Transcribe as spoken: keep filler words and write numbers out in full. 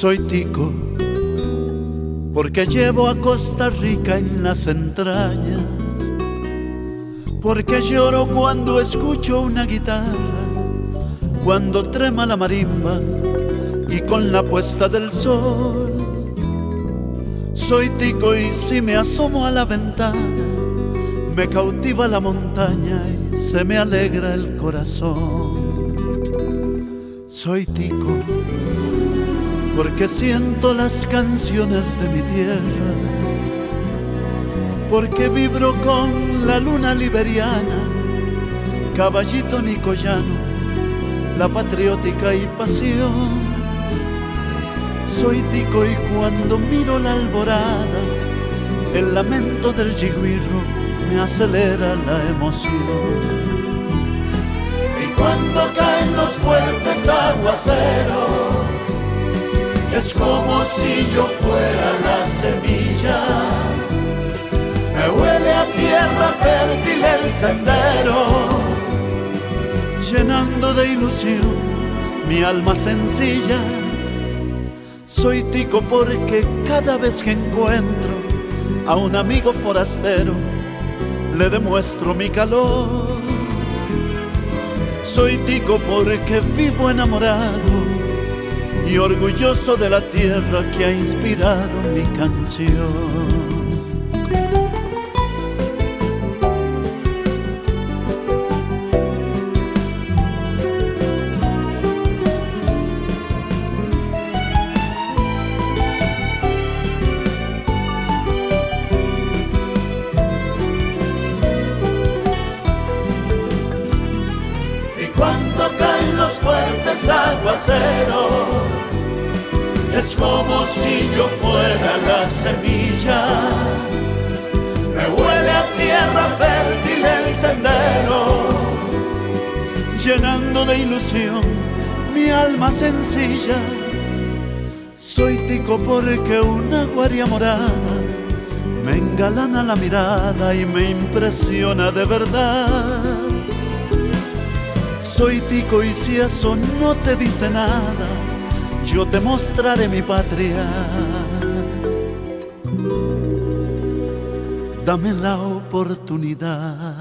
Soy tico porque llevo a Costa Rica en las entrañas, porque lloro cuando escucho una guitarra, cuando trema la marimba y con la puesta del sol. Soy tico y si me asomo a la ventana, me cautiva la montaña y se me alegra el corazón. Soy tico porque siento las canciones de mi tierra, porque vibro con la luna liberiana, caballito nicoyano, la patriótica y pasión. Soy tico y cuando miro la alborada, el lamento del yigüirro me acelera la emoción. Y cuando caen los fuertes aguaceros, es como si yo fuera la semilla. Me huele a tierra fértil el sendero, llenando de ilusión mi alma sencilla. Soy tico porque cada vez que encuentro a un amigo forastero, le demuestro mi calor. Soy tico porque vivo enamorado y orgulloso de la tierra que ha inspirado mi canción. Cuando caen los fuertes aguaceros, es como si yo fuera la semilla. Me huele a tierra fértil el sendero, llenando de ilusión mi alma sencilla. Soy tico porque una guaria morada me engalana la mirada y me impresiona de verdad. Soy tico y si eso no te dice nada, yo te mostraré mi patria. Dame la oportunidad.